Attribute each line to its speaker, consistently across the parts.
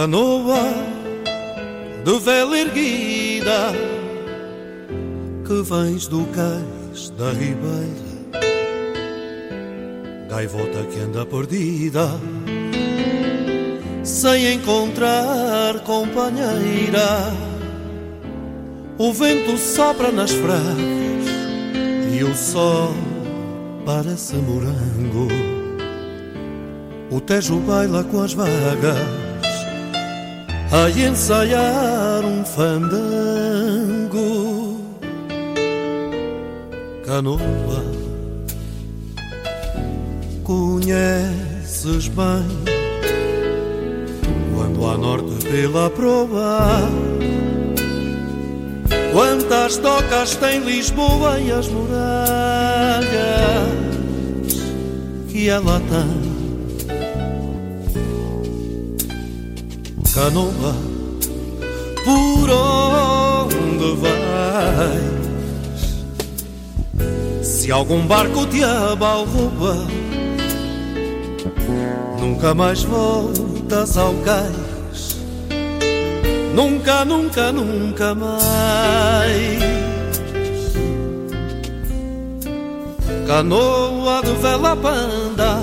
Speaker 1: Canoa de vela erguida, que vens do cais da ribeira, gaivota que anda perdida, sem encontrar companheira. O vento sopra nas fragas e o sol parece morango. O Tejo baila com as vagas a ensaiar um fandango. Canoa, conheces bem quando a norte pela proa, quantas tocas tem Lisboa e as muralhas que ela tem. Canoa, por onde vais? Se algum barco te abalroa, nunca mais voltas ao cais. Nunca, nunca, nunca mais. Canoa de vela panda,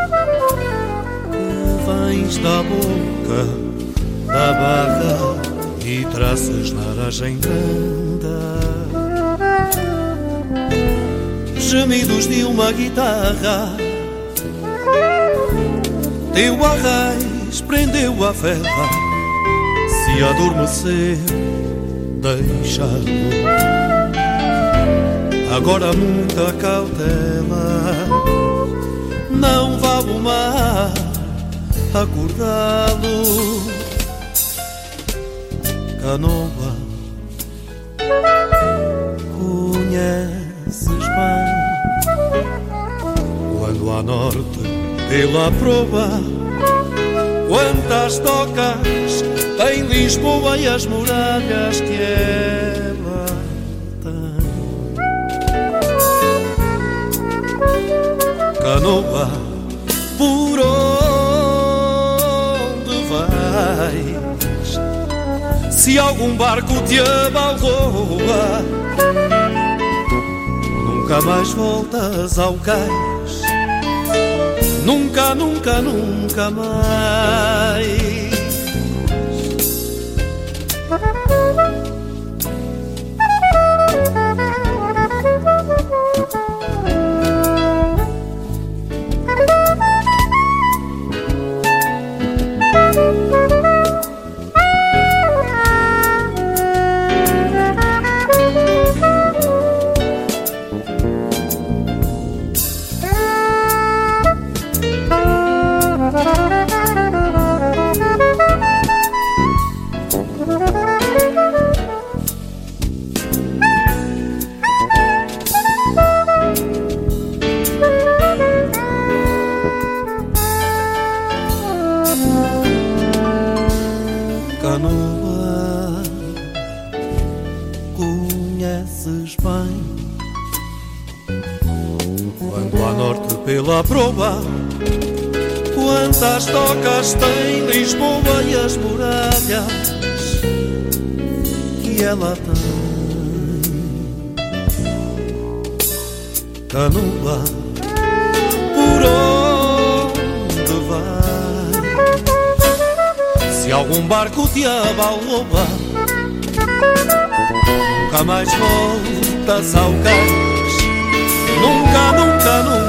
Speaker 1: que vens da boca da barra e traças na aragem branda gemidos de uma guitarra. Teu arraiz prendeu a vela, se adormeceu, deixa-lo. Agora muita cautela, não vá o mar acordá-lo. Canoa, conheces bem quando a norte pela proa, quantas tocas tem Lisboa e as muralhas que ela tem. Canoa, por onde vais? Se algum barco te abalroa, nunca mais voltas ao cais. Nunca, nunca, nunca mais. Canoa, conheces bem quando a norte pela proa, quantas tocas tem Lisboa e as muralhas que ela tem. Canoa, por onde vai? Se algum barco te abalroa, nunca mais voltas ao cais. Nunca, nunca, nunca